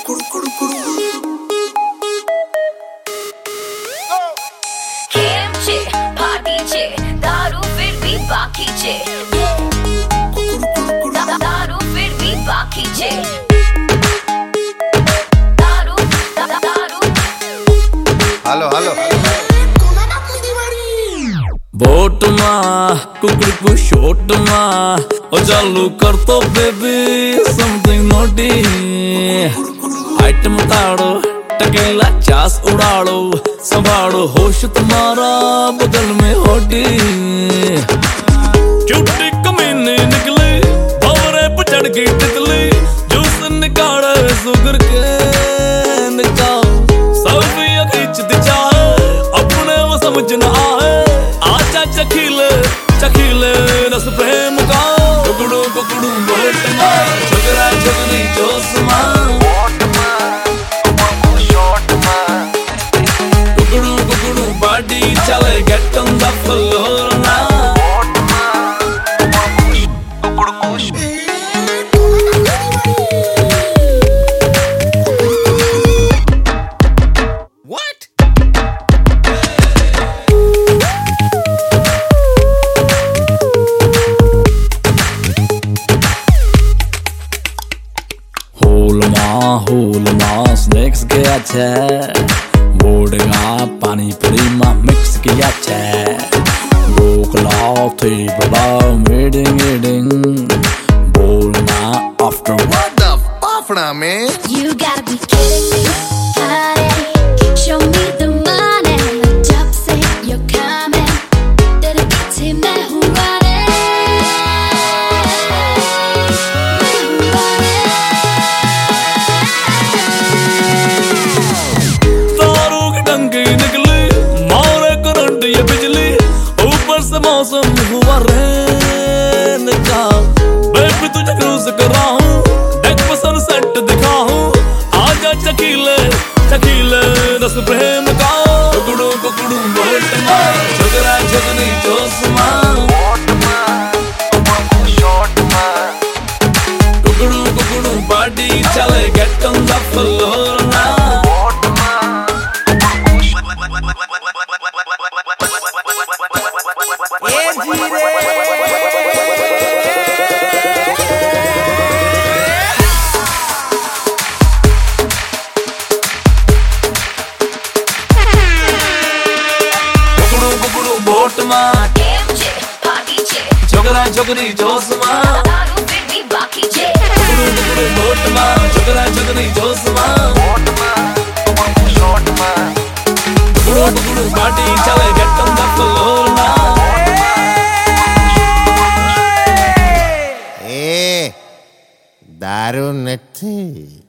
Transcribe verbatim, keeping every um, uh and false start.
खेम छे पार्टी छे दारू फिर भी बाकी छे दारू फिर भी बाकी छे दारू दारू हेलो हेलो बोट माँ कुकड़ी को शॉट माँ और चालू कर तो बेबी समथिंग नोटी आइटम ताड़ो टकेला चास उड़ाड़ो संभालो होश तुम्हारा बगल में होटी चुट्टी कमीने निकले भवरे पर चढ़ गई तितली जूस निकाले सुगर के निकाल सल्फिया खींचती चाहे अपने वो समझ न आए आजा चखीले चखीले रस प्रेम का कुकड़ू कुकड़ू बोट माँ झगड़ा झगड़ी जोश माँ कुकड़ू कुकड़ू बाडी चले गेट ऑन द फ्लोर ना होलमा स्नैक्स किया छे वोडका पानी पूरी मा मिक्स किया छे गोकला थे बड़ा मीटिंग मीटिंग बोलना after What the fuck now man? You gotta be kidding me, honey. Show me the money. जब से you're coming, तेरे पीछे मैं हूँ वाले, मैं हूँ वाले. तारों की टंकी निकली मारे करंट ये बिजली ऊपर से मौसम हुआ रेन का बेबी तुझे क्रूज करा हूँ डेक पर सनसेट दिखा हूँ आजा चकीले चकीले रस प्रेम का कुकड़ू कुकड़ू बोट माँ झगड़ा झगड़ी जोश माँ कुकड़ू कुकड़ू बाडी चले गेट ऑन द फ्लोर ना बोट माँ खेम छे पार्टी छे झगड़ा झगड़ी जोश माँ दारू फिर भी बाकी छे कुकड़ू कुकड़ू बोट माँ झगड़ा झगड़ी जोश माँ कुकड़ू कुकड़ू पार्टी चले गेट ऑन द फ्लोर ना ए दारू नहीं